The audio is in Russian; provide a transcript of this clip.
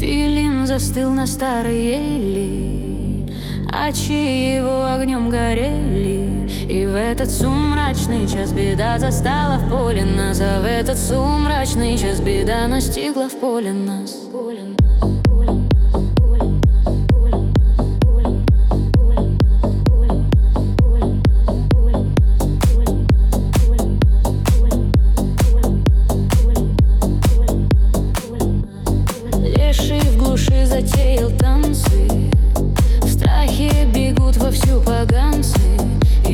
Филин застыл на старой ели, очи его огнем горели. И в этот сумрачный час беда застала в поле нас, а в этот сумрачный час беда настигла в поле нас. Леший в глуши затеял танцы, в страхе бегут вовсю поганцы.